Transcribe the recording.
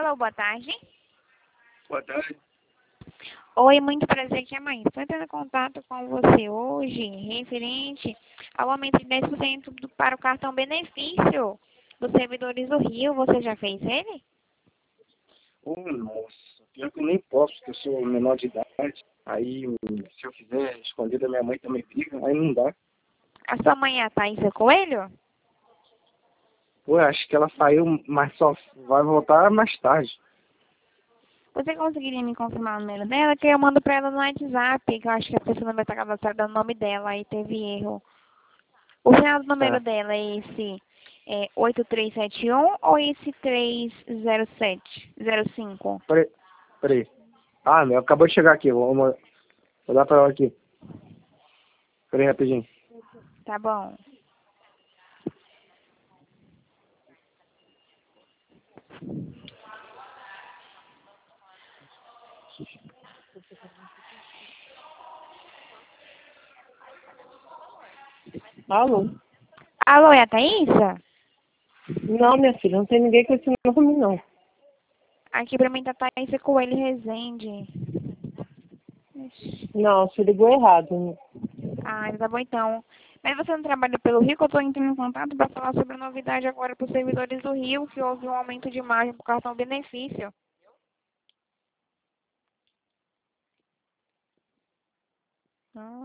Alô, boa tarde. Boa tarde. Oi, muito prazer, que é a mãe. Estou entrando em contato com você hoje, referente ao aumento de 10% para o cartão benefício dos servidores do Rio. Você já fez ele? Ô, nossa, pior que eu nem posso, porque eu sou menor de idade. Aí, se eu fizer escondido, a minha mãe também briga, aí não dá. A sua mãe é a Thaísa Coelho? Pô, acho que ela saiu, mas só vai voltar mais tarde. Você conseguiria me confirmar o número dela? Que eu mando para ela no WhatsApp, que eu acho que a pessoa não vai estar cadastrada no nome dela, aí teve erro. O final do número Tá. dela é esse 8371 ou esse 30705? Peraí. Ah, meu, acabou de chegar aqui. Vou dar pra ela aqui. Peraí, rapidinho. Tá bom. Alô? Alô, é a Thaísa? Não, minha filha, não tem ninguém com esse nome, não. Aqui pra mim tá Thaísa Coelho Rezende. Ixi. Não, você ligou errado. Ah, tá bom então. Mas você não trabalha pelo Rio, que eu tô entrando em contato para falar sobre a novidade agora para os servidores do Rio, que houve um aumento de margem pro cartão benefício.